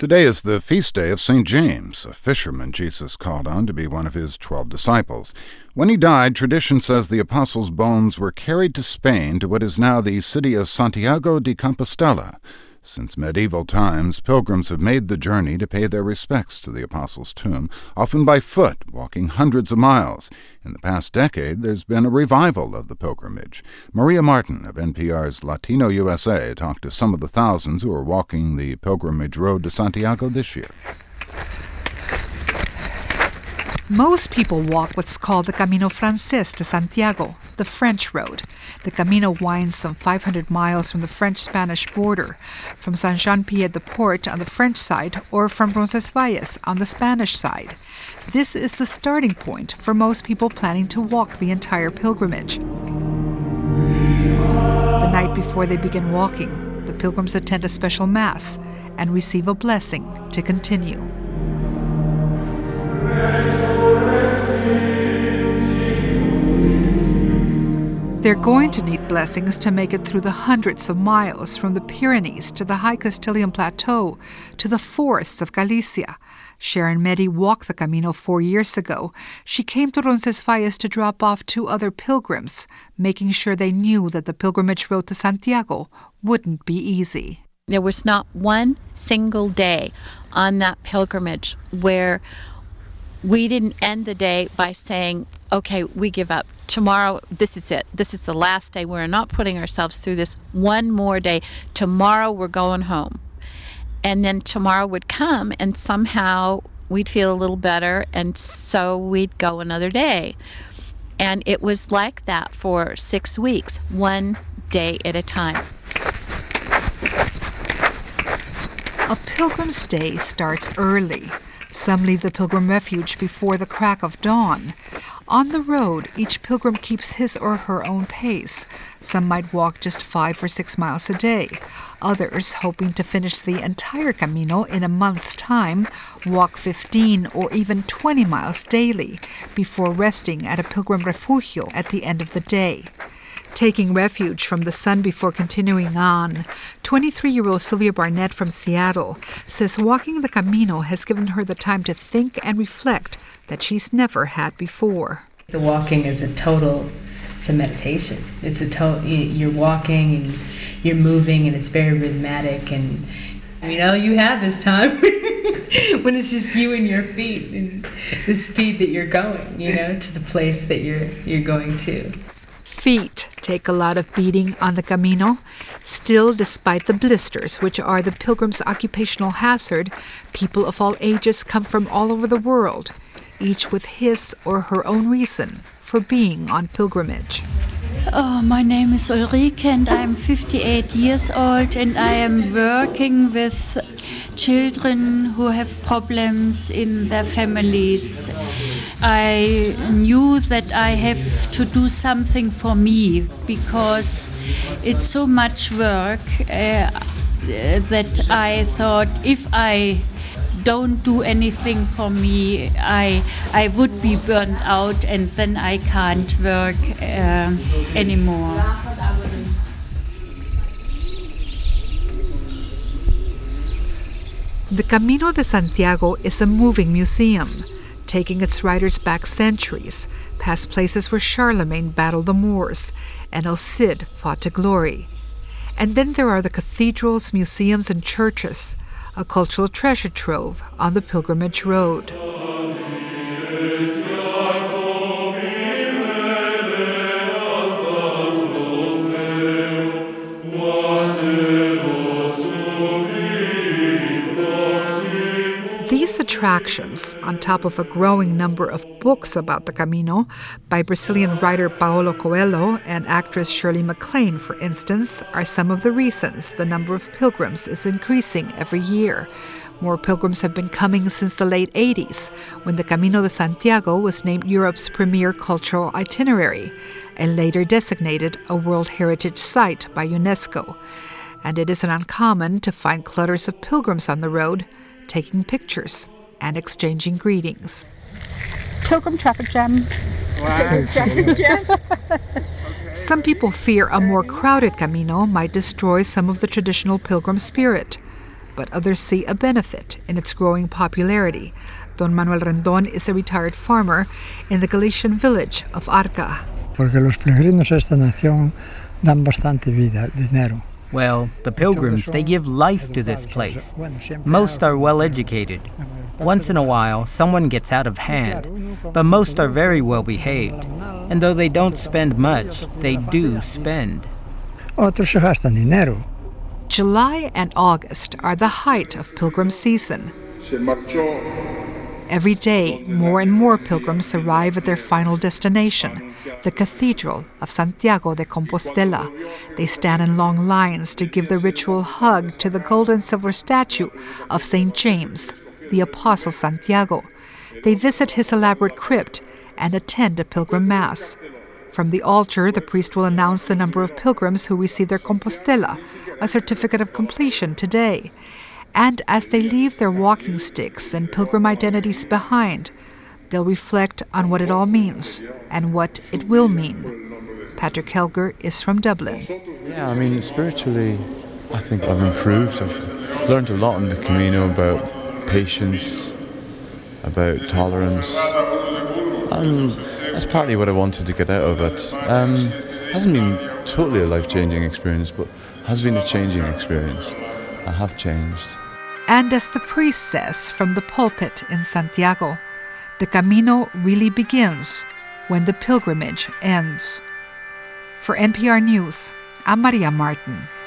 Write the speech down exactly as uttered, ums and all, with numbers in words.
Today is the feast day of Saint James, a fisherman Jesus called on to be one of his twelve disciples. When he died, tradition says the apostles' bones were carried to Spain to what is now the city of Santiago de Compostela. Since medieval times, pilgrims have made the journey to pay their respects to the apostles' tomb, often by foot, walking hundreds of miles. In the past decade, there's been a revival of the pilgrimage. Maria Martin of N P R's Latino U S A talked to some of the thousands who are walking the pilgrimage road to Santiago this year. Most people walk what's called the Camino Francés to Santiago, the French road. The Camino winds some five hundred miles from the French-Spanish border, from San Jean-Pied-de-Port on the French side or from Roncesvalles on the Spanish side. This is the starting point for most people planning to walk the entire pilgrimage. The night before they begin walking, the pilgrims attend a special mass and receive a blessing to continue. They're going to need blessings to make it through the hundreds of miles from the Pyrenees to the high Castilian Plateau to the forests of Galicia. Sharon Medi walked the Camino four years ago. She came to Roncesvalles to drop off two other pilgrims, making sure they knew that the pilgrimage road to Santiago wouldn't be easy. There was not one single day on that pilgrimage where we didn't end the day by saying, okay, we give up. Tomorrow, this is it. This is the last day. We're not putting ourselves through this one more day. Tomorrow, we're going home. And then tomorrow would come, and somehow we'd feel a little better, and so we'd go another day. And it was like that for six weeks, one day at a time. A pilgrim's day starts early. Some leave the pilgrim refuge before the crack of dawn. On the road, each pilgrim keeps his or her own pace. Some might walk just five or six miles a day. Others, hoping to finish the entire Camino in a month's time, walk fifteen or even twenty miles daily before resting at a pilgrim refugio at the end of the day. Taking refuge from the sun before continuing on, twenty-three-year-old Sylvia Barnett from Seattle says walking the Camino has given her the time to think and reflect that she's never had before. The walking is a total, it's a meditation. It's a total, you're walking and you're moving and it's very rhythmic, and you know, you have this time when it's just you and your feet and the speed that you're going, you know, to the place that you're you're going to. Feet take a lot of beating on the Camino. Still, despite the blisters, which are the pilgrim's occupational hazard, people of all ages come from all over the world, each with his or her own reason for being on pilgrimage. Oh, my name is Ulrike and I'm fifty-eight years old, and I am working with children who have problems in their families. I knew that I have to do something for me because it's so much work uh, that I thought if I don't do anything for me, I I would be burned out and then I can't work uh, anymore. The Camino de Santiago is a moving museum, taking its riders back centuries, past places where Charlemagne battled the Moors and El Cid fought to glory. And then there are the cathedrals, museums, and churches, a cultural treasure trove on the pilgrimage road. These attractions, on top of a growing number of books about the Camino by Brazilian writer Paulo Coelho and actress Shirley MacLaine, for instance, are some of the reasons the number of pilgrims is increasing every year. More pilgrims have been coming since the late eighties, when the Camino de Santiago was named Europe's premier cultural itinerary and later designated a World Heritage Site by UNESCO. And it isn't uncommon to find clutters of pilgrims on the road, taking pictures and exchanging greetings. Pilgrim traffic jam. Wow. Traffic jam. Some people fear a more crowded Camino might destroy some of the traditional pilgrim spirit. but others see a benefit in its growing popularity. Don Manuel Rendon is a retired farmer in the Galician village of Arca. Porque los peregrinos a esta nación dan bastante vida, dinero. Well, the pilgrims, they give life to this place. Most are well educated. Once in a while, someone gets out of hand, but most are very well behaved. And though they don't spend much, they do spend. Otros se gastan dinero. July and August are the height of pilgrim season. Every day, more and more pilgrims arrive at their final destination, the Cathedral of Santiago de Compostela. They stand in long lines to give the ritual hug to the gold and silver statue of Saint James, the Apostle Santiago. They visit his elaborate crypt and attend a pilgrim mass. From the altar, the priest will announce the number of pilgrims who receive their Compostela, a certificate of completion today. And as they leave their walking sticks and pilgrim identities behind, they'll reflect on what it all means and what it will mean. Patrick Helger is from Dublin. Yeah, I mean, spiritually, I think I've improved. I've learned a lot in the Camino about patience, about tolerance. And that's partly what I wanted to get out of it. Um, it hasn't been totally a life-changing experience, but has been a changing experience. I have changed. And as the priest says from the pulpit in Santiago, the Camino really begins when the pilgrimage ends. For N P R News, I'm Maria Martin.